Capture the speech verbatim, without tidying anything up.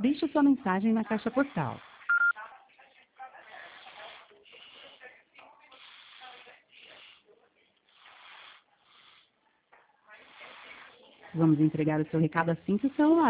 Deixe sua mensagem na caixa postal. Vamos entregar o seu recado assim que o celular